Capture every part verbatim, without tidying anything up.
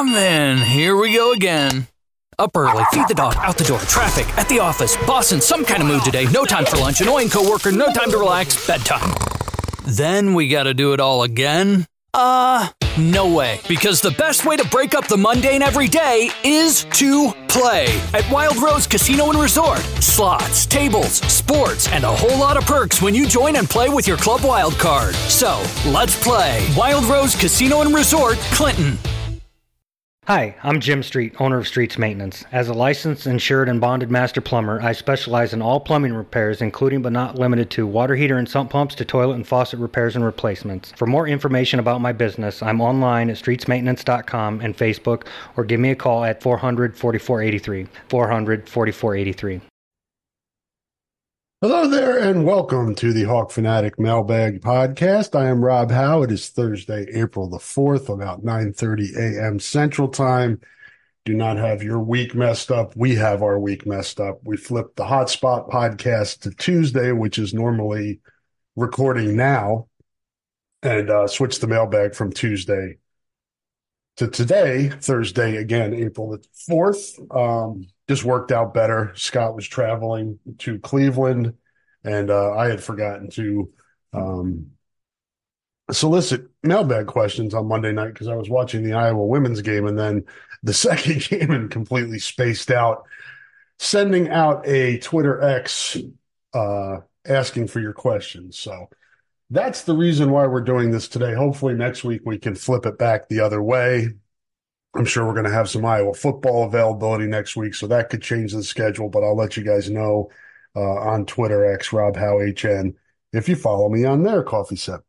man, here we go again. Up early, feed the dog, out the door, traffic, at the office, boss in some kind of mood today, no time for lunch, annoying coworker, no time to relax, bedtime. Then we gotta do it all again? Uh, no way. Because the best way to break up the mundane every day is to play at Wild Rose Casino and Resort. Slots, tables, sports, and a whole lot of perks when you join and play with your Club Wild card. So, let's play Wild Rose Casino and Resort, Clinton. Hi, I'm Jim Street, owner of Streets Maintenance. As a licensed, insured, and bonded master plumber, I specialize in all plumbing repairs, including but not limited to water heater and sump pumps to toilet and faucet repairs and replacements. For more information about my business, I'm online at streets maintenance dot com and Facebook, or give me a call at four hundred, forty-four eighty-three, four hundred, forty-four eighty-three. Hello there, and welcome to the Hawk Fanatic Mailbag Podcast. I am Rob Howe. It is Thursday, April the fourth, about nine thirty a.m. Central Time. Do not have your week messed up. We have our week messed up. We flipped the Hotspot podcast to Tuesday, which is normally recording now, and uh, switched the mailbag from Tuesday to today, Thursday, again, April the fourth. Um, just worked out better. Scott was traveling to Cleveland, and uh, I had forgotten to um, solicit mailbag questions on Monday night because I was watching the Iowa women's game, and then the second game and completely spaced out, sending out a Twitter X uh, asking for your questions. So that's the reason why we're doing this today. Hopefully next week we can flip it back the other way. I'm sure we're going to have some Iowa football availability next week, so that could change the schedule, but I'll let you guys know uh, on Twitter, X, Rob Howe H N, if you follow me on their coffee set.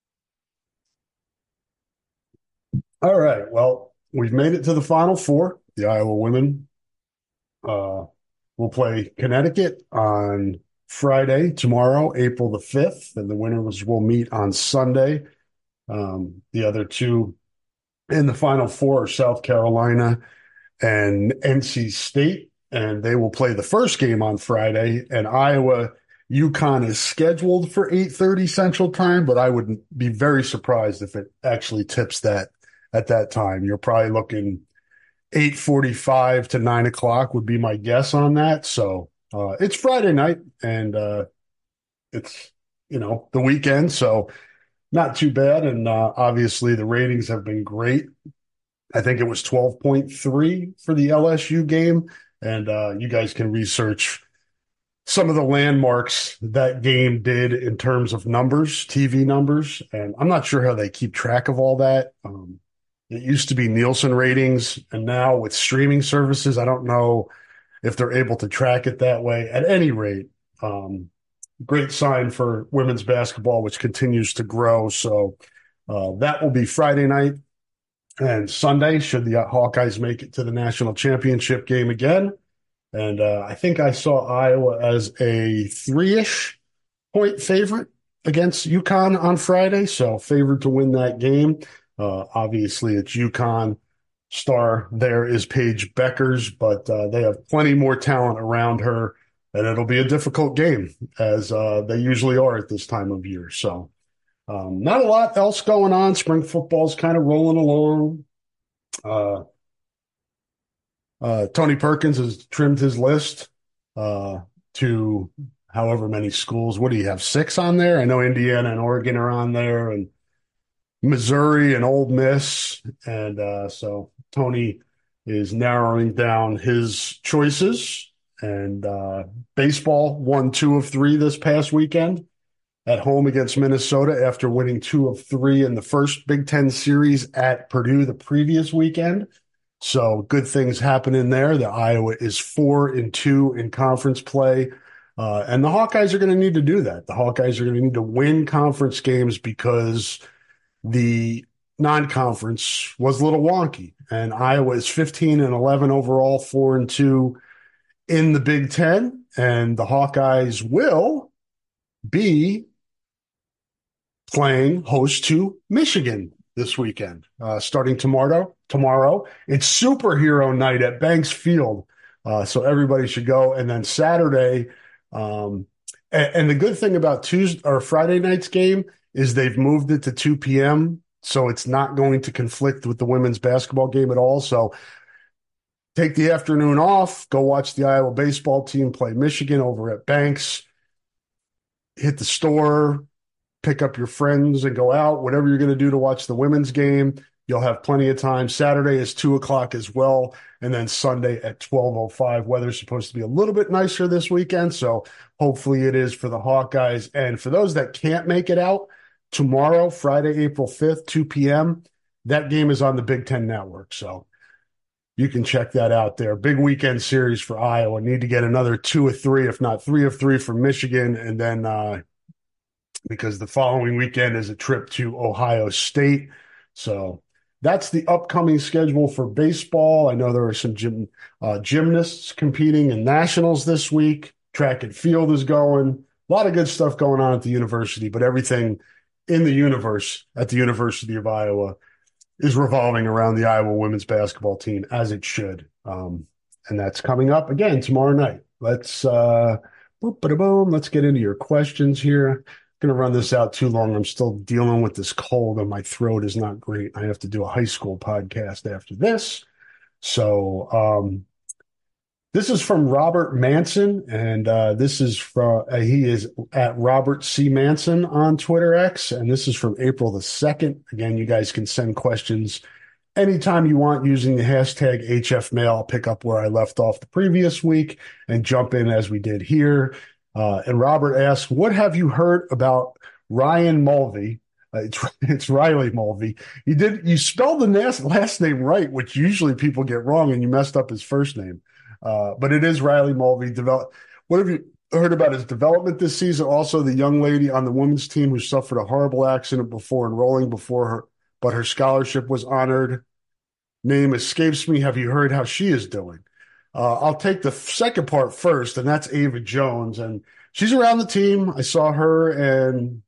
All right, well, we've made it to the Final Four. The Iowa women uh, will play Connecticut on Friday, tomorrow, April the fifth, and the winners will meet on Sunday. Um, the other two in the Final Four are South Carolina and N C State, and they will play the first game on Friday. And Iowa, UConn is scheduled for eight thirty Central Time, but I would be very surprised if it actually tips that at that time. You're probably looking eight forty-five to nine o'clock would be my guess on that. So uh, it's Friday night, and uh, it's, you know, the weekend, so not too bad, and uh, obviously the ratings have been great. I think it was twelve point three for the L S U game, and uh, you guys can research some of the landmarks that game did in terms of numbers, T V numbers, and I'm not sure how they keep track of all that. Um, it used to be Nielsen ratings, and now with streaming services, I don't know if they're able to track it that way. At any rate, um, great sign for women's basketball, which continues to grow. So uh, that will be Friday night and Sunday, should the Hawkeyes make it to the national championship game again. And uh, I think I saw Iowa as a three-ish point favorite against UConn on Friday, so favored to win that game. Uh, obviously, it's UConn. Star there is Paige Beckers, but uh, they have plenty more talent around her. And it'll be a difficult game, as uh, they usually are at this time of year. So um, not a lot else going on. Spring football's kind of rolling along. Uh, uh, Tony Perkins has trimmed his list uh, to however many schools. What do you have, six on there? I know Indiana and Oregon are on there, and Missouri and Ole Miss. And uh, so Tony is narrowing down his choices. And uh, baseball won two of three this past weekend at home against Minnesota after winning two of three in the first Big Ten series at Purdue the previous weekend. So good things happening there. The Iowa is four and two in conference play. Uh, and the Hawkeyes are going to need to do that. The Hawkeyes are going to need to win conference games because the non-conference was a little wonky. And Iowa is fifteen and eleven overall, four and two in the Big Ten, and the Hawkeyes will be playing host to Michigan this weekend, uh, starting tomorrow. Tomorrow, it's superhero night at Banks Field, uh, so everybody should go. And then Saturday, um, and, and the good thing about Tuesday or Friday night's game is they've moved it to two p.m. so it's not going to conflict with the women's basketball game at all. So take the afternoon off, go watch the Iowa baseball team play Michigan over at Banks, hit the store, pick up your friends and go out, whatever you're going to do to watch the women's game. You'll have plenty of time. Saturday is two o'clock as well. And then Sunday at twelve oh five. Weather's supposed to be a little bit nicer this weekend. So hopefully it is for the Hawkeyes. And for those that can't make it out, tomorrow, Friday, April fifth, two p.m., that game is on the Big Ten Network. So you can check that out there. Big weekend series for Iowa. Need to get another two or three, if not three of three from Michigan. And then uh, because the following weekend is a trip to Ohio State. So that's the upcoming schedule for baseball. I know there are some gym, uh, gymnasts competing in nationals this week. Track and field is going. A lot of good stuff going on at the university, but everything in the universe at the University of Iowa is revolving around the Iowa women's basketball team, as it should. Um, and that's coming up again tomorrow night. Let's uh, boop, boom. Let's get into your questions here. Going to run this out too long. I'm still dealing with this cold and my throat is not great. I have to do a high school podcast after this. So um, this is from Robert Manson, and uh, this is from, uh, he is at Robert C. Manson on Twitter X, and this is from April the second. Again, you guys can send questions anytime you want using the hashtag H F Mail. I'll pick up where I left off the previous week and jump in as we did here. Uh, and Robert asks, what have you heard about Ryan Mulvey? Uh, it's, it's Riley Mulvey. You did, you spelled the last, last name right, which usually people get wrong, and you messed up his first name. Uh, but it is Riley Mulvey. Develop, what have you heard about his development this season? Also, the young lady on the women's team who suffered a horrible accident before enrolling before her, but her scholarship was honored. Name escapes me. Have you heard how she is doing? Uh, I'll take the second part first, and that's Ava Jones. And she's around the team. I saw her and,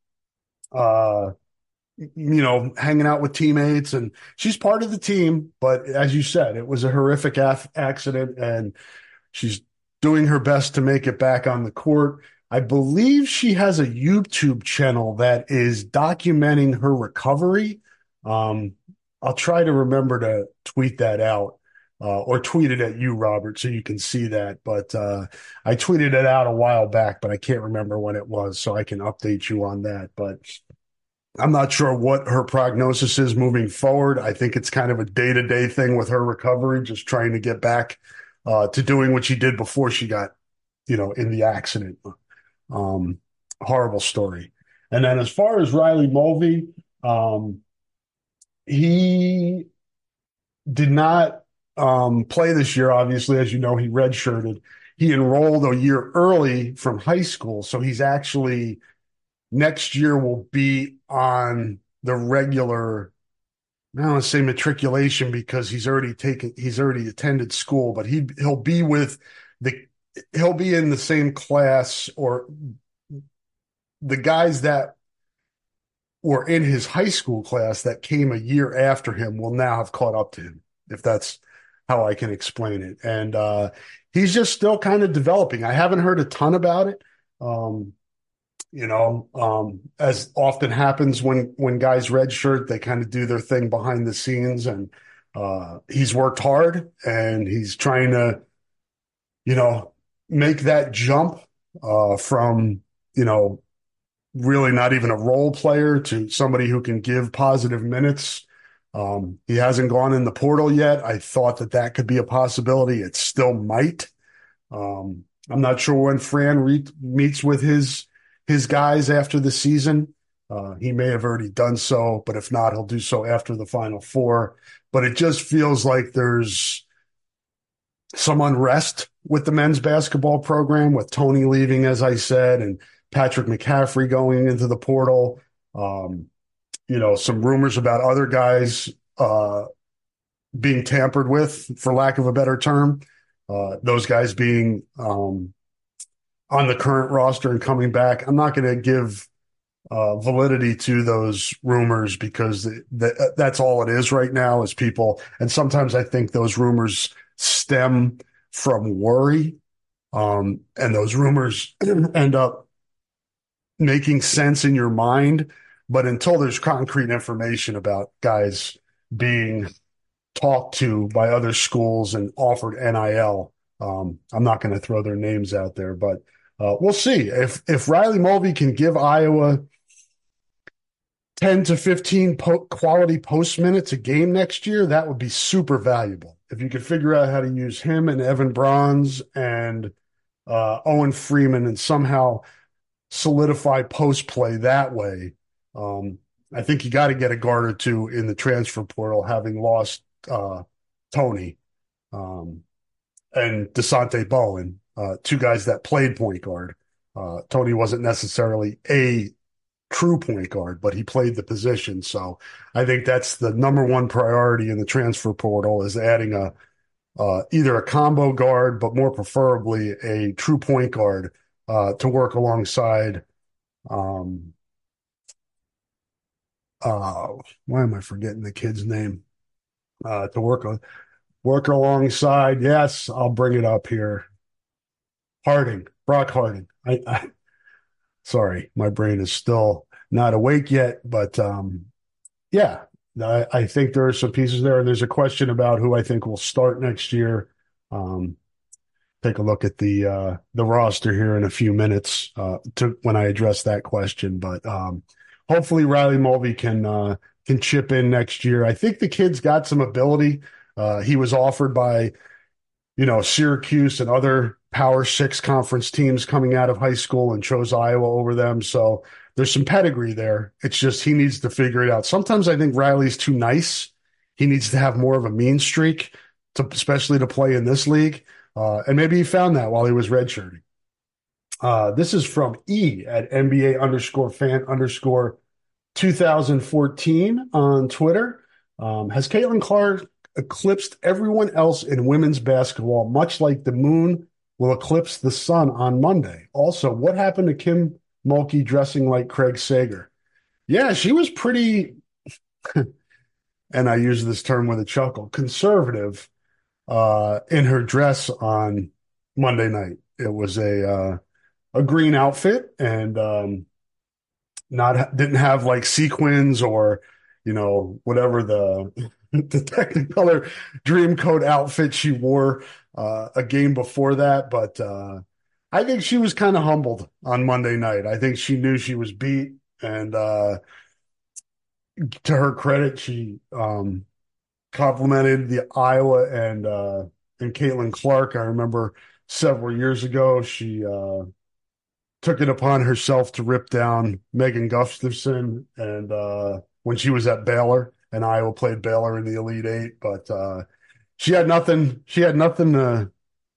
uh, you know, hanging out with teammates, and she's part of the team. But as you said, it was a horrific af- accident, and she's doing her best to make it back on the court. I believe she has a YouTube channel that is documenting her recovery. Um, I'll try to remember to tweet that out. Uh, or tweet it at you, Robert, so you can see that. But uh, I tweeted it out a while back, but I can't remember when it was, so I can update you on that. But I'm not sure what her prognosis is moving forward. I think it's kind of a day-to-day thing with her recovery, just trying to get back uh, to doing what she did before she got, you know, in the accident. Um, horrible story. And then as far as Riley Mulvey, um, he did not Um, play this year, obviously. As you know, he redshirted. He enrolled a year early from high school, so he's actually next year will be on the regular, I don't want to say matriculation because he's already taken, he's already attended school, but he he'll be with the he'll be in the same class, or the guys that were in his high school class that came a year after him will now have caught up to him, if that's how I can explain it. And uh, he's just still kind of developing. I haven't heard a ton about it. Um, you know, um, as often happens when, when guys redshirt, they kind of do their thing behind the scenes, and uh, he's worked hard and he's trying to, you know, make that jump uh, from, you know, really not even a role player to somebody who can give positive minutes. Um, he hasn't gone in the portal yet. I thought that that could be a possibility. It still might. Um, I'm not sure when Fran re- meets with his his guys after the season. Uh, he may have already done so, but if not, he'll do so after the Final Four. But it just feels like there's some unrest with the men's basketball program, with Tony leaving, as I said, and Patrick McCaffrey going into the portal. Um, you know, some rumors about other guys uh, being tampered with, for lack of a better term. Uh, those guys being um, on the current roster and coming back. I'm not going to give uh, validity to those rumors because th- th- that's all it is right now is people. And sometimes I think those rumors stem from worry, um, and those rumors end up making sense in your mind But until there's concrete information about guys being talked to by other schools and offered N I L, um, I'm not going to throw their names out there. But uh, we'll see. If if Riley Mulvey can give Iowa ten to fifteen po- quality post minutes a game next year, that would be super valuable. If you could figure out how to use him and Evan Bronze and uh, Owen Freeman and somehow solidify post play that way, um, I think you got to get a guard or two in the transfer portal, having lost uh, Tony um, and DeSante Bowen, uh, two guys that played point guard. Uh, Tony wasn't necessarily a true point guard, but he played the position. So I think that's the number one priority in the transfer portal, is adding a uh, either a combo guard, but more preferably a true point guard uh, to work alongside. Um, uh, why am I forgetting the kid's name? Uh, to work work alongside. Yes, I'll bring it up here. Harding, Brock Harding. I, I sorry, my brain is still not awake yet, but um, yeah, I, I think there are some pieces there. And there's a question about who I think will start next year. Um, take a look at the uh, the roster here in a few minutes uh, to when I address that question. But um, hopefully Riley Mulvey can uh, can chip in next year. I think the kid's got some ability. Uh, he was offered by, you know, Syracuse and other Power Six conference teams coming out of high school and chose Iowa over them. So there's some pedigree there. It's just he needs to figure it out. Sometimes I think Riley's too nice. He needs to have more of a mean streak, to, especially to play in this league. Uh, and maybe he found that while he was redshirting. Uh, this is from E at N B A underscore fan underscore two thousand fourteen on Twitter. Um, has Caitlin Clark eclipsed everyone else in women's basketball, much like the moon will eclipse the sun on Monday? Also, what happened to Kim Mulkey dressing like Craig Sager? Yeah, she was pretty, and I use this term with a chuckle, conservative uh, in her dress on Monday night. It was a uh, a green outfit and um, not didn't have like sequins or, you know, whatever the the Technicolor Dreamcoat outfit she wore uh, a game before that. But uh, I think she was kind of humbled on Monday night. I think she knew she was beat, and uh, to her credit, she um, complimented the Iowa and uh, and Caitlin Clark. I remember several years ago, she uh, took it upon herself to rip down Megan Gustafson, and uh, when she was at Baylor, and Iowa played Baylor in the Elite Eight. But uh, she had nothing. She had nothing to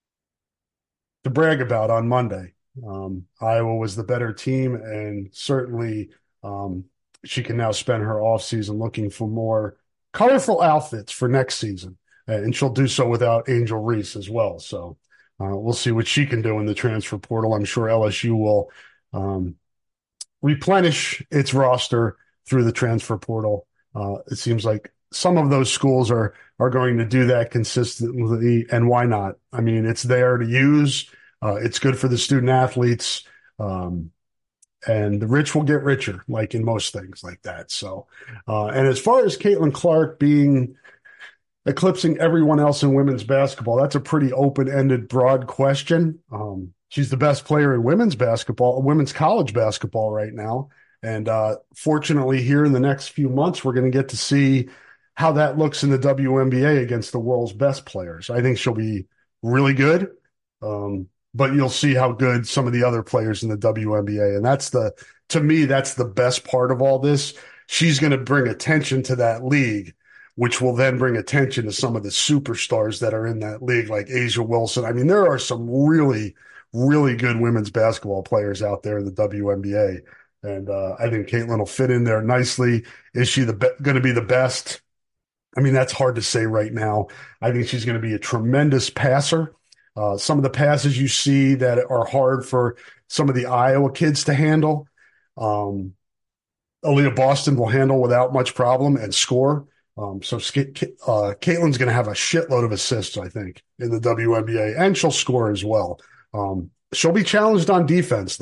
to brag about on Monday. Um, Iowa was the better team, and certainly um, she can now spend her offseason looking for more colorful outfits for next season. And she'll do so without Angel Reese as well. So uh, we'll see what she can do in the transfer portal. I'm sure L S U will um, replenish its roster through the transfer portal. Uh, it seems like some of those schools are are going to do that consistently, and why not? I mean, it's there to use. Uh, it's good for the student athletes, um, and the rich will get richer, like in most things like that. So, uh, and as far as Caitlin Clark being eclipsing everyone else in women's basketball, that's a pretty open-ended, broad question. Um, she's the best player in women's basketball, women's college basketball right now. And uh, fortunately, here in the next few months, we're going to get to see how that looks in the W N B A against the world's best players. I think she'll be really good, um, but you'll see how good some of the other players in the W N B A. And that's the, to me, that's the best part of all this. She's going to bring attention to that league, which will then bring attention to some of the superstars that are in that league, like Asia Wilson. I mean, there are some really, really good women's basketball players out there in the W N B A. And uh, I think Caitlin will fit in there nicely. Is she the be- going to be the best? I mean, that's hard to say right now. I think she's going to be a tremendous passer. Uh, some of the passes you see that are hard for some of the Iowa kids to handle, um, Aaliyah Boston will handle without much problem and score. Um, so uh, Caitlin's going to have a shitload of assists, I think, in the W N B A, and she'll score as well. Um, she'll be challenged on defense, though.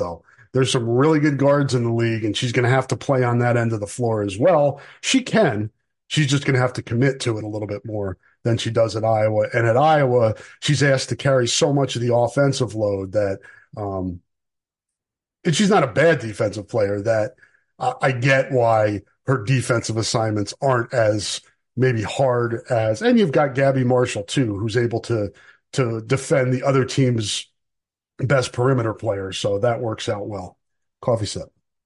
There's some really good guards in the league, and she's going to have to play on that end of the floor as well. She can. She's just going to have to commit to it a little bit more than she does at Iowa. And at Iowa, she's asked to carry so much of the offensive load that um, and she's not a bad defensive player, that uh, I get why her defensive assignments aren't as maybe hard as, and you've got Gabby Marshall too, who's able to to defend the other team's best perimeter players. So that works out well. Coffee sip.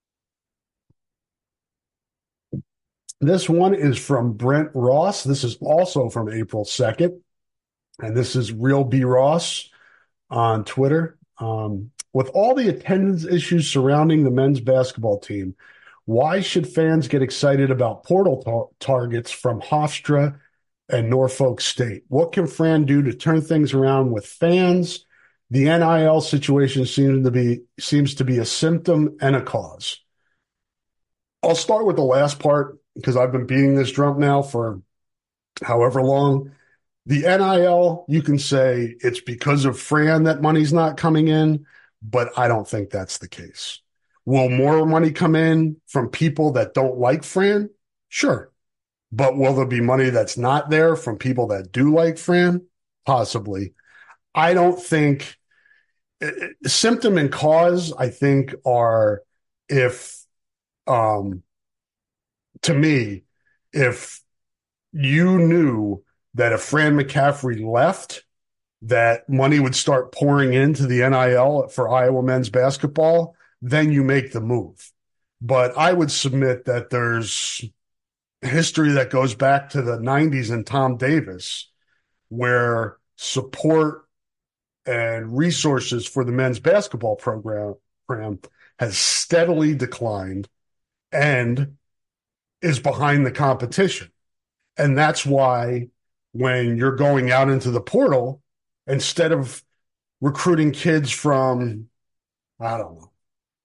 This one is from Brent Ross. This is also from April second. And this is Real B Ross on Twitter. Um, with all the attendance issues surrounding the men's basketball team, why should fans get excited about portal tar- targets from Hofstra and Norfolk State? What can Fran do to turn things around with fans? The N I L situation seems to be seems to be a symptom and a cause. I'll start with the last part because I've been beating this drum now for however long. The N I L, you can say it's because of Fran that money's not coming in, but I don't think that's the case. Will more money come in from people that don't like Fran? Sure. But will there be money that's not there from people that do like Fran? Possibly. I don't think symptom and cause, I think, are if, um, to me, if you knew that if Fran McCaffery left, that money would start pouring into the N I L for Iowa men's basketball, then you make the move. But I would submit that there's history that goes back to the nineties and Tom Davis, where support and resources for the men's basketball program, program has steadily declined and is behind the competition. And that's why when you're going out into the portal, instead of recruiting kids from, I don't know,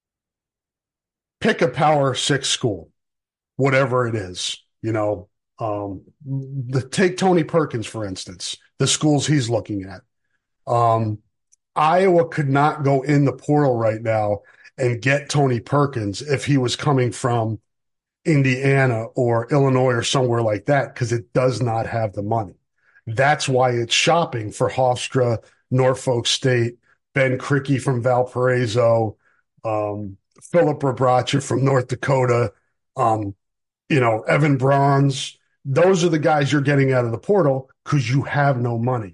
pick a Power Six school, whatever it is, you know, um, the, take Tony Perkins, for instance, the schools he's looking at. Um, Iowa could not go in the portal right now and get Tony Perkins if he was coming from Indiana or Illinois or somewhere like that, because it does not have the money. That's why it's shopping for Hofstra, Norfolk State, Ben Krikke from Valparaiso, um, Philip Rebracha from North Dakota, um, you know, Evan Bronze. Those are the guys you're getting out of the portal because you have no money.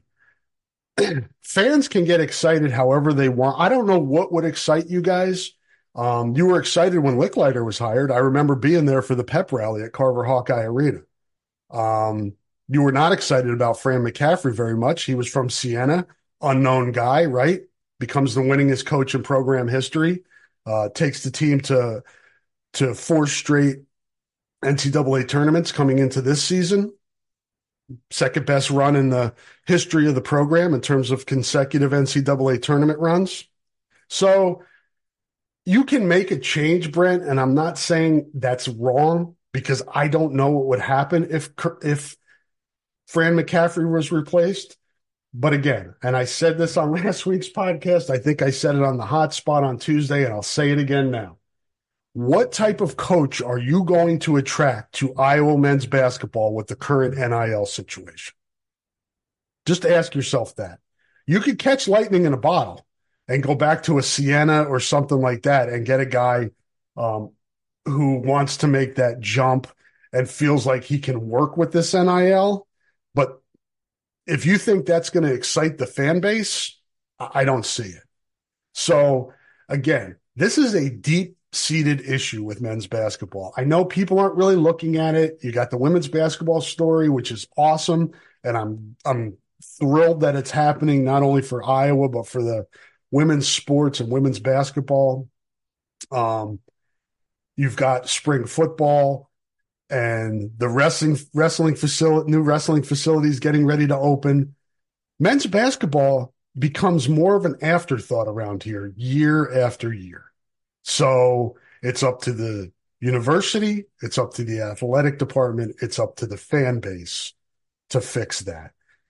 Fans can get excited however they want. I don't know what would excite you guys. Um, you were excited when Licklider was hired. I remember being there for the pep rally at Carver Hawkeye Arena. Um, you were not excited about Fran McCaffery very much. He was from Siena, unknown guy, right? Becomes the winningest coach in program history. Uh, takes the team to to four straight N C double A tournaments coming into this season. Second best run in the history of the program in terms of consecutive N C double A tournament runs. So you can make a change, Brent, and I'm not saying that's wrong because I don't know what would happen if if Fran McCaffery was replaced. But again, and I said this on last week's podcast, I think I said it on the hot spot on Tuesday, and I'll say it again now. What type of coach are you going to attract to Iowa men's basketball with the current N I L situation? Just ask yourself that. You could catch lightning in a bottle and go back to a Siena or something like that and get a guy um, who wants to make that jump and feels like he can work with this N I L. But if you think that's going to excite the fan base, I don't see it. So again, this is a deep-seated issue with men's basketball. I know people aren't really looking at it. You got the women's basketball story, which is awesome, and I'm I'm thrilled that it's happening not only for Iowa but for the women's sports and women's basketball. Um, you've got spring football. And the wrestling wrestling facility, new wrestling facilities getting ready to open. Men's basketball becomes more of an afterthought around here year after year. So it's up to the university, it's up to the athletic department, it's up to the fan base to fix that.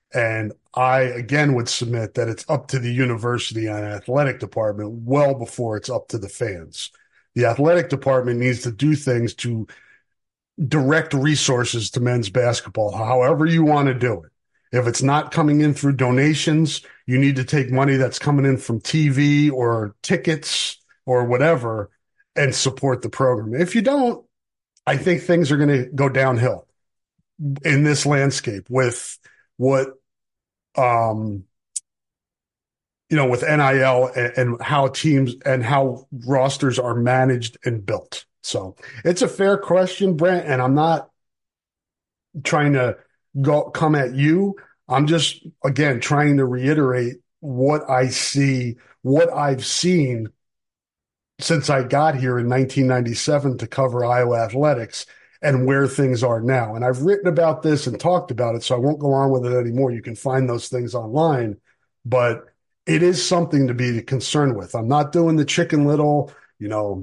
And I, again, would submit that it's up to the university and athletic department well before it's up to the fans. The athletic department needs to do things to direct resources to men's basketball, however you want to do it. If it's not coming in through donations, you need to take money that's coming in from T V or tickets or whatever and support the program. If you don't, I think things are going to go downhill in this landscape with what, um, you know, with N I L and, and how teams and how rosters are managed and built. So it's a fair question, Brent, and I'm not trying to go come at you. I'm just, again, trying to reiterate what I see, what I've seen since I got here in nineteen ninety-seven to cover Iowa athletics and where things are now. And I've written about this and talked about it, so I won't go on with it anymore. You can find those things online, but it is something to be concerned with. I'm not doing the Chicken Little, you know,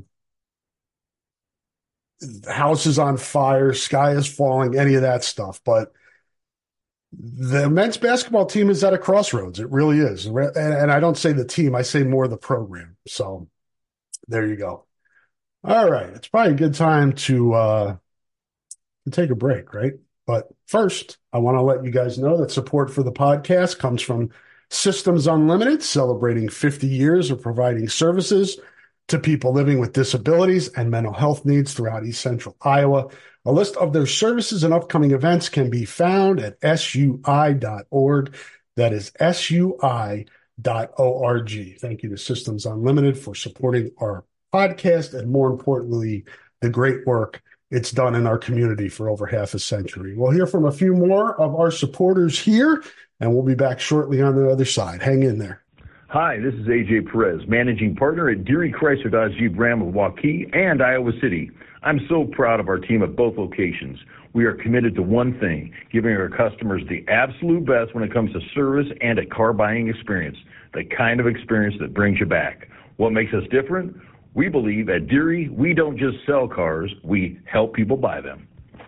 the house is on fire, sky is falling, any of that stuff. But the men's basketball team is at a crossroads. It really is. And, and I don't say the team, I say more the program. So there you go. All right. It's probably a good time to, uh, to take a break, right? But first, I want to let you guys know that support for the podcast comes from Systems Unlimited, celebrating fifty years of providing services to people living with disabilities and mental health needs throughout East Central Iowa. A list of their services and upcoming events can be found at S U I dot org. That is S U I dot org. Thank you to Systems Unlimited for supporting our podcast and, more importantly, the great work it's done in our community for over half a century. We'll hear from a few more of our supporters here, and we'll be back shortly on the other side. Hang in there. Hi, this is A J Perez, managing partner at Deary Chrysler Dodge Jeep Ram of Waukee and Iowa City. I'm so proud of our team at both locations. We are committed to one thing, giving our customers the absolute best when it comes to service and a car buying experience, the kind of experience that brings you back. What makes us different? We believe at Deary, we don't just sell cars, we help people buy them.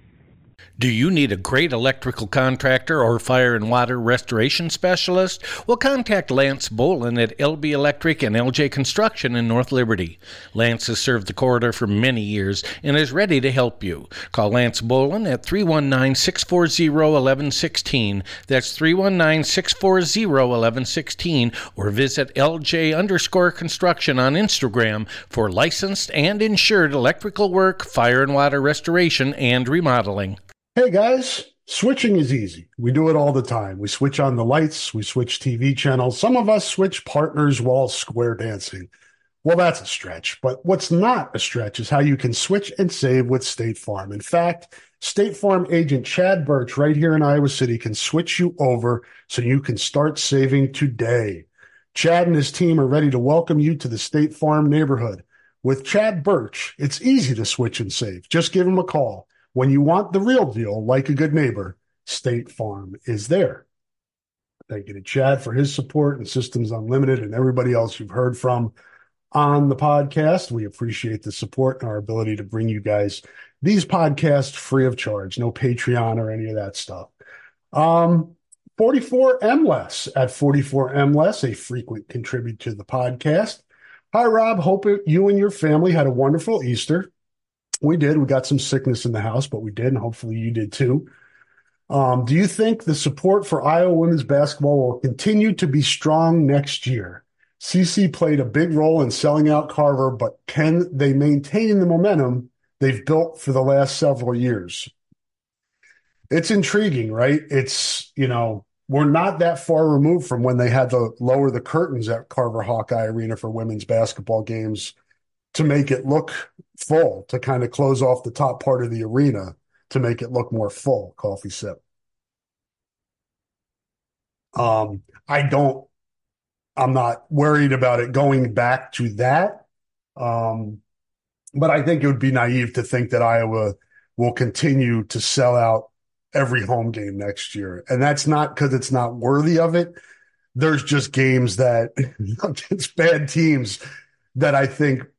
Do you need a great electrical contractor or fire and water restoration specialist? Well, contact Lance Bolin at L B Electric and L J Construction in North Liberty. Lance has served the corridor for many years and is ready to help you. Call Lance Bolin at three one nine, six four zero, one one one six. That's three one nine, six four zero, one one one six, or visit L J underscore construction on Instagram for licensed and insured electrical work, fire and water restoration, and remodeling. Hey guys, switching is easy. We do it all the time. We switch on the lights, we switch T V channels. Some of us switch partners while square dancing. Well, that's a stretch, but what's not a stretch is how you can switch and save with State Farm. In fact, State Farm agent Chad Birch right here in Iowa City can switch you over so you can start saving today. Chad and his team are ready to welcome you to the State Farm neighborhood. With Chad Birch, it's easy to switch and save. Just give him a call. When you want the real deal, like a good neighbor, State Farm is there. Thank you to Chad for his support and Systems Unlimited and everybody else you've heard from on the podcast. We appreciate the support and our ability to bring you guys these podcasts free of charge. No Patreon or any of that stuff. Um, forty-four M Less at forty-four M Less, a frequent contributor to the podcast. Hi, Rob. Hope you and your family had a wonderful Easter. We did. We got some sickness in the house, but we did, and hopefully you did too. Um, do you think the support for Iowa women's basketball will continue to be strong next year? C C played a big role in selling out Carver, but can they maintain the momentum they've built for the last several years? It's intriguing, right? It's, you know, we're not that far removed from when they had to lower the curtains at Carver Hawkeye Arena for women's basketball games to make it look full, to kind of close off the top part of the arena to make it look more full. Coffee sip. Um, I don't, I'm not worried about it going back to that. Um, but I think it would be naive to think that Iowa will continue to sell out every home game next year. And that's not because it's not worthy of it. There's just games that it's bad teams that I think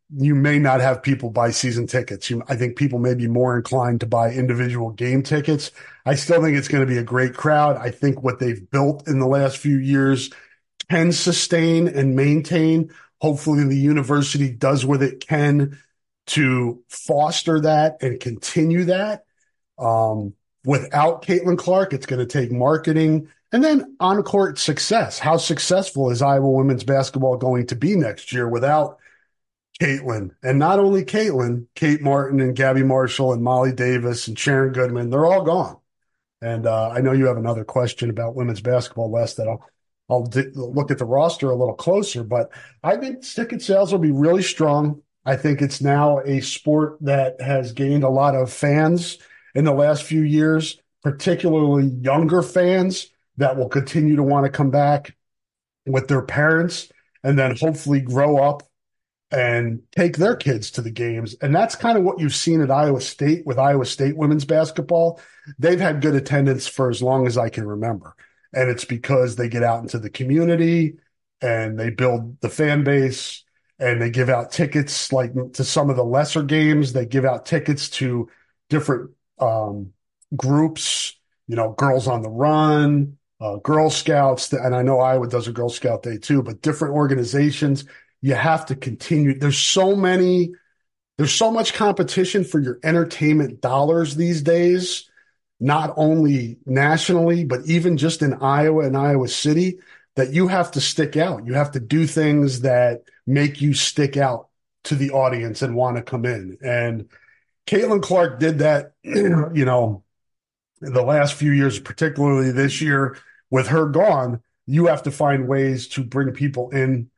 you may not have people buy season tickets. You, I think people may be more inclined to buy individual game tickets. I still think it's going to be a great crowd. I think what they've built in the last few years can sustain and maintain. Hopefully the university does what it can to foster that and continue that. Um, without Caitlin Clark, it's going to take marketing and then on-court success. How successful is Iowa women's basketball going to be next year without Caitlin? And not only Caitlin, Kate Martin and Gabby Marshall and Molly Davis and Sharon Goodman, they're all gone. And uh, I know you have another question about women's basketball, Les, that I'll, I'll di- look at the roster a little closer. But I think ticket sales will be really strong. I think it's now a sport that has gained a lot of fans in the last few years, particularly younger fans that will continue to want to come back with their parents and then hopefully grow up and take their kids to the games. And that's kind of what you've seen at Iowa State with Iowa State women's basketball. They've had good attendance for as long as I can remember. And it's because they get out into the community and they build the fan base and they give out tickets like to some of the lesser games. They give out tickets to different um, groups, you know, Girls on the Run, uh, Girl Scouts. And I know Iowa does a Girl Scout Day too, but different organizations. You have to continue. There's so many, there's so much competition for your entertainment dollars these days, not only nationally, but even just in Iowa and Iowa City, that you have to stick out. You have to do things that make you stick out to the audience and want to come in. And Caitlin Clark did that, you know, in the last few years, particularly this year. With her gone, you have to find ways to bring people in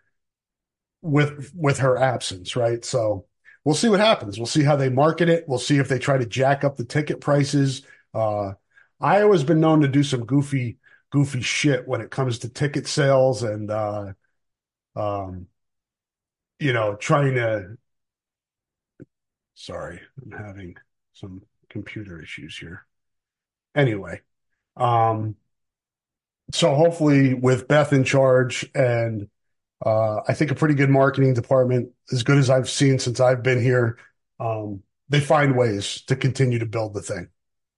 with with her absence, right? So we'll see what happens. We'll see how they market it. We'll see if they try to jack up the ticket prices. Uh, Iowa's been known to do some goofy, goofy shit when it comes to ticket sales and, uh, um, you know, trying to. Sorry, I'm having some computer issues here. Anyway, um, so hopefully with Beth in charge and Uh, I think a pretty good marketing department, as good as I've seen since I've been here. Um, they find ways to continue to build the thing.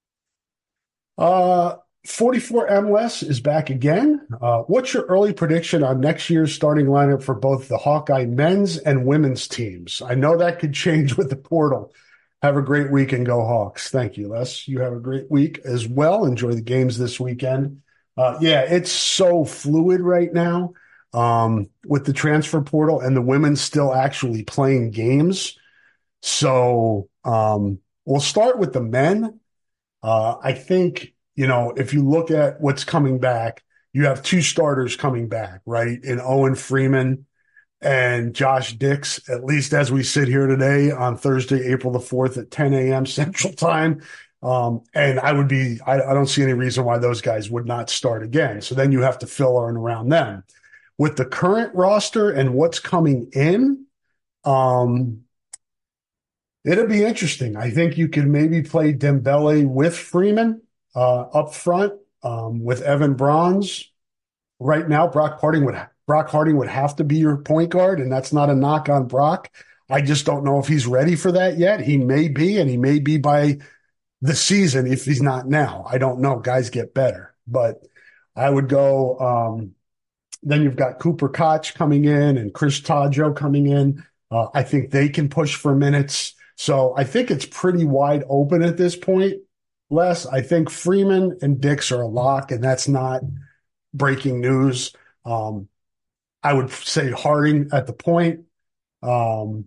Uh, forty-four M L S is back again. Uh, what's your early prediction on next year's starting lineup for both the Hawkeye men's and women's teams? I know that could change with the portal. Have a great week and go Hawks. Thank you, Les. You have a great week as well. Enjoy the games this weekend. Uh, yeah, it's so fluid right now. Um, with the transfer portal and the women still actually playing games. So, um, we'll start with the men. Uh, I think, you know, if you look at what's coming back, you have two starters coming back, right? In Owen Freeman and Josh Dix, at least as we sit here today on Thursday, April the fourth at ten a.m. Central Time. Um, and I would be, I, I don't see any reason why those guys would not start again. So then you have to fill in around them. With the current roster and what's coming in, um, it'll be interesting. I think you could maybe play Dembele with Freeman uh, up front um, with Evan Bronze. Right now, Brock Harding would Brock Harding would have to be your point guard, and that's not a knock on Brock. I just don't know if he's ready for that yet. He may be, and he may be by the season if he's not now. I don't know. Guys get better, but I would go. Um, Then you've got Cooper Koch coming in and Chris Tadjo coming in. Uh, I think they can push for minutes. So I think it's pretty wide open at this point, Les. I think Freeman and Dix are a lock, and that's not breaking news. Um, I would say Harding at the point. Um,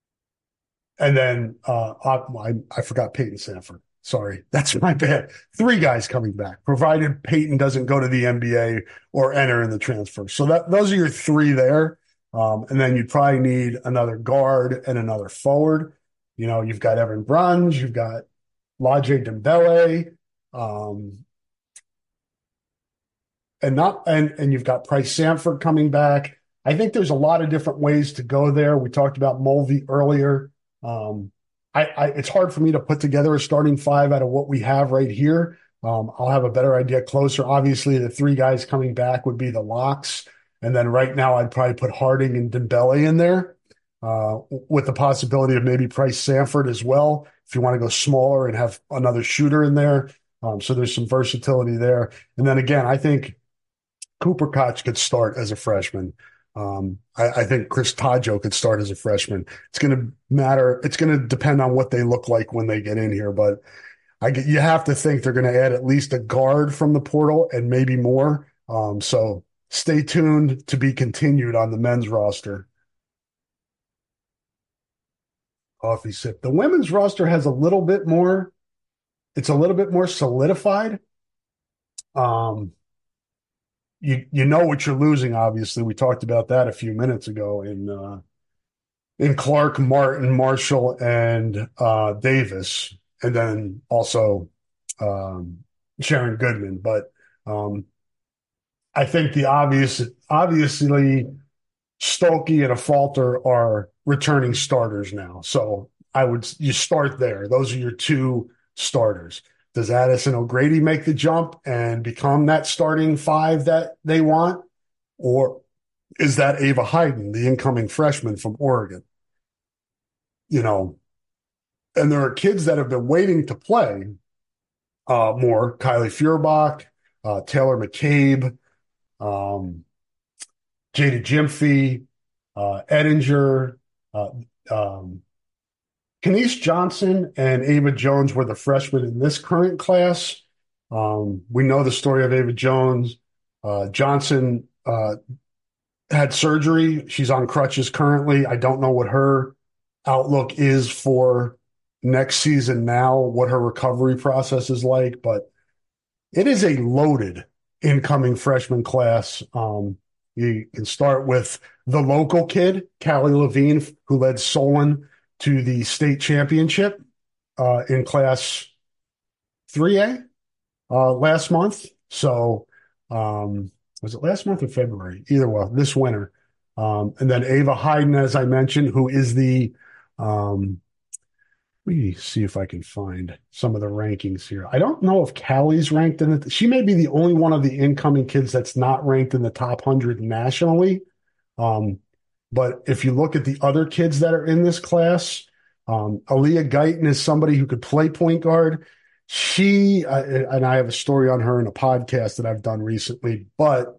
and then uh, I, I forgot Peyton Sanford. Sorry, that's my bad. Three guys coming back, provided Peyton doesn't go to the N B A or enter in the transfer. So that those are your three there. Um, and then you'd probably need another guard and another forward. You know, you've got Evan Brunge, you've got Lajay Dembele, um, and not and and you've got Price Sanford coming back. I think there's a lot of different ways to go there. We talked about Mulvey earlier. Um, I, I, it's hard for me to put together a starting five out of what we have right here. Um, I'll have a better idea closer. Obviously, the three guys coming back would be the locks. And then right now, I'd probably put Harding and Dembele in there. uh, with the possibility of maybe Price Sanford as well, if you want to go smaller and have another shooter in there. Um, so there's some versatility there. And then again, I think Cooper Koch could start as a freshman. Um, I, I think Chris Taggio could start as a freshman. It's going to matter. It's going to depend on what they look like when they get in here. But I get, you have to think they're going to add at least a guard from the portal and maybe more. Um, so stay tuned to be continued on the men's roster. Coffee sip. The women's roster has a little bit more. It's a little bit more solidified. Um, you you know what you're losing. Obviously, we talked about that a few minutes ago in uh, in Clark, Martin, Marshall, and uh, Davis, and then also um, Sharon Goodman. But um, I think the obvious, obviously, Stolke and Afalter are returning starters now. So I would you start there. Those are your two starters. Does Addison O'Grady make the jump and become that starting five that they want? Or is that Ava Hayden, the incoming freshman from Oregon? You know, and there are kids that have been waiting to play uh, more. Kylie Feuerbach, uh, Taylor McCabe, um, Jada Jimphy, uh, Edinger, uh, um, Kenise Johnson and Ava Jones were the freshmen in this current class. Um, we know the story of Ava Jones. Uh, Johnson uh, had surgery. She's on crutches currently. I don't know what her outlook is for next season now, what her recovery process is like, but it is a loaded incoming freshman class. Um, you can start with the local kid, Callie Levine, who led Solon to the state championship uh, in class three A uh, last month. So um, was it last month or February? Either way, this winter. Um, and then Ava Hayden, as I mentioned, who is the um, let me see if I can find some of the rankings here. I don't know if Callie's ranked in it. She may be the only one of the incoming kids that's not ranked in the top one hundred nationally. Um, But if you look at the other kids that are in this class, um, Aaliyah Guyton is somebody who could play point guard. She, uh, and I have a story on her in a podcast that I've done recently, but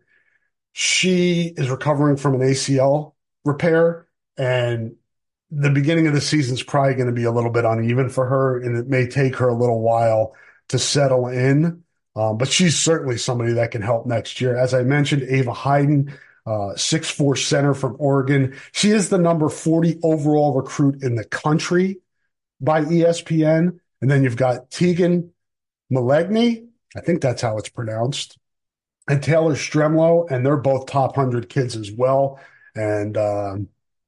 she is recovering from an A C L repair, and the beginning of the season is probably going to be a little bit uneven for her, and it may take her a little while to settle in. Um, but she's certainly somebody that can help next year. As I mentioned, Ava Hayden, Uh, six foot four center from Oregon. She is the number forty overall recruit in the country by E S P N. And then you've got Tegan Milegne, I think that's how it's pronounced, and Taylor Stremlow, and they're both top one hundred kids as well. And um,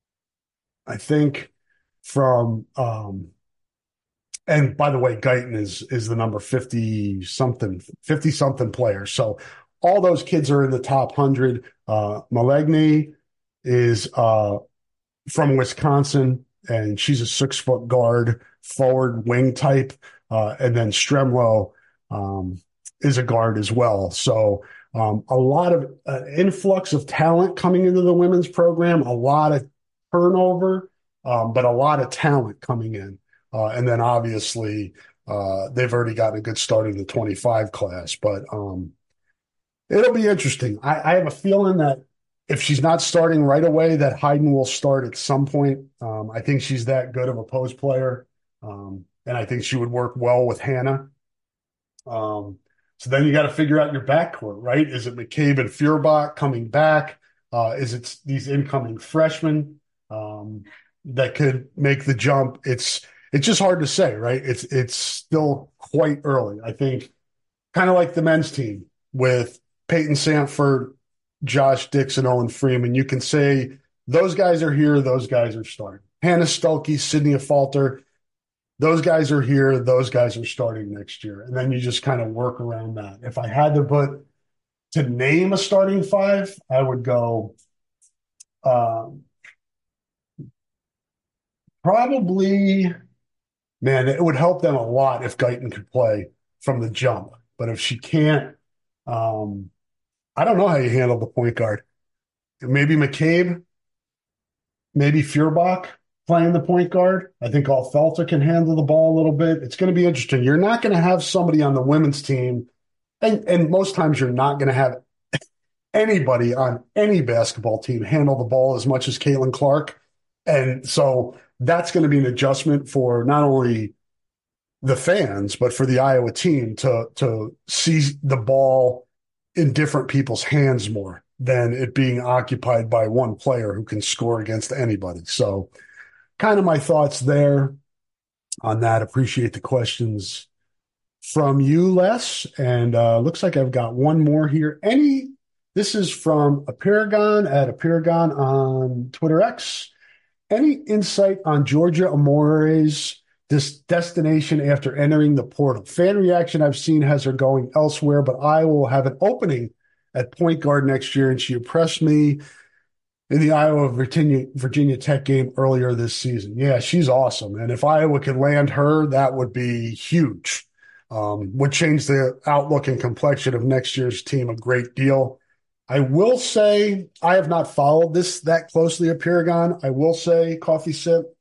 I think from um, and by the way, Guyton is is the number fifty something, fifty something player. So all those kids are in the top one hundred. Uh, Milegne is uh, from Wisconsin, and she's a six-foot guard, forward wing type. Uh, and then Stremlow um, is a guard as well. So um, a lot of uh, influx of talent coming into the women's program, a lot of turnover, um, but a lot of talent coming in. Uh, and then obviously uh, they've already gotten a good start in the twenty-five class. But um, it'll be interesting. I, I have a feeling that if she's not starting right away, that Hayden will start at some point. Um, I think she's that good of a post player, um, and I think she would work well with Hannah. Um, so then you got to figure out your backcourt, right? Is it McCabe and Feuerbach coming back? Uh, is it these incoming freshmen um, that could make the jump? It's it's just hard to say, right? It's it's still quite early. I think kind of like the men's team with Peyton Sanford, Josh Dixon, Owen Freeman. You can say those guys are here, those guys are starting. Hannah Stolke, Sydney Afalter, those guys are here, those guys are starting next year. And then you just kind of work around that. If I had to put to name a starting five, I would go um, probably, man, it would help them a lot if Guyton could play from the jump. But if she can't, um, I don't know how you handle the point guard. Maybe McCabe. maybe Feuerbach playing the point guard. I think Alfelter can handle the ball a little bit. It's going to be interesting. You're not going to have somebody on the women's team, and, and most times you're not going to have anybody on any basketball team handle the ball as much as Caitlin Clark. And so that's going to be an adjustment for not only the fans, but for the Iowa team to, to see the ball in different people's hands more than it being occupied by one player who can score against anybody. So kind of my thoughts there on that. Appreciate the questions from you, Les. And uh, looks like I've got one more here. Any, this is from Apiragon at Apiragon on Twitter X. Any insight on Georgia Amore's this destination after entering the portal? Fan reaction I've seen has her going elsewhere, but Iowa will have an opening at point guard next year, and she impressed me in the Iowa Virginia Virginia Tech game earlier this season. Yeah, she's awesome, and if Iowa could land her, that would be huge. Um, would change the outlook and complexion of next year's team a great deal. I will say I have not followed this that closely at Paragon. I will say, Coffee Sip,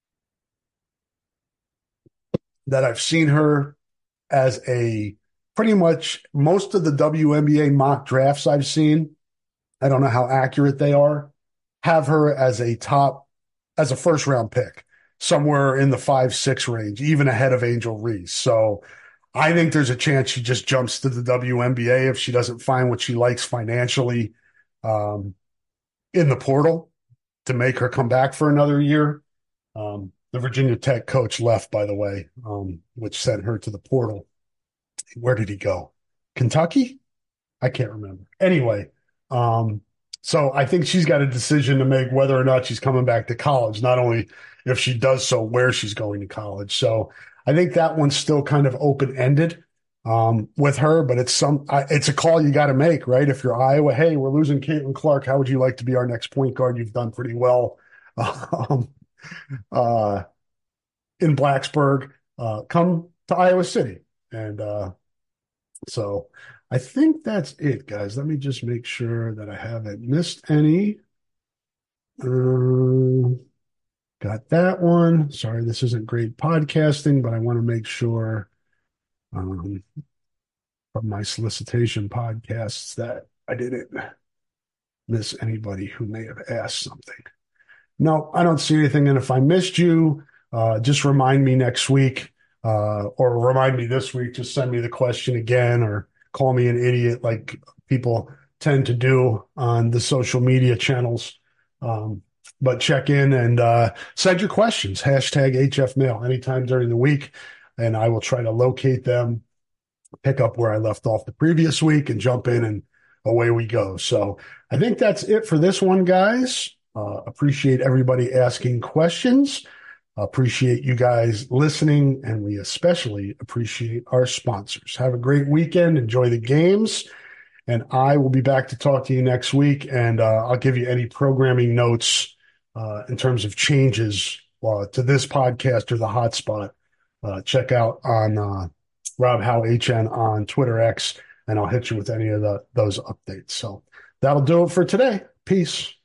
that I've seen her as a pretty much most of the W N B A mock drafts I've seen, I don't know how accurate they are, have her as a top, as a first round pick, somewhere in the five, six range, even ahead of Angel Reese. So I think there's a chance she just jumps to the W N B A if she doesn't find what she likes financially um, in the portal to make her come back for another year. Um, the Virginia Tech coach left, by the way, um, which sent her to the portal. Where did he go? Kentucky? I can't remember. Anyway, um, so I think she's got a decision to make whether or not she's coming back to college, not only if she does so, where she's going to college. So I think that one's still kind of open-ended um, with her, but it's some I, it's a call you got to make, right? If you're Iowa, hey, we're losing Caitlin Clark. How would you like to be our next point guard? You've done pretty well um, uh, in Blacksburg. Uh, come to Iowa City. And uh, so I think that's it, guys. Let me just make sure that I haven't missed any. Uh, got that one. Sorry, this isn't great podcasting, but I want to make sure um, from my solicitation podcasts that I didn't miss anybody who may have asked something. No, I don't see anything. And if I missed you, uh, just remind me next week. Uh, or remind me this week, just send me the question again or call me an idiot like people tend to do on the social media channels. Um, but check in and uh, send your questions, hashtag H F Mail anytime during the week, and I will try to locate them, pick up where I left off the previous week and jump in, and away we go. So I think that's it for this one, guys. Uh, appreciate everybody asking questions. Appreciate you guys listening, and we especially appreciate our sponsors. Have a great weekend. Enjoy the games, and I will be back to talk to you next week, and uh, I'll give you any programming notes uh, in terms of changes uh, to this podcast or the hotspot. Uh, check out on uh, Rob Howe H N on Twitter X, and I'll hit you with any of the, those updates. So that'll do it for today. Peace.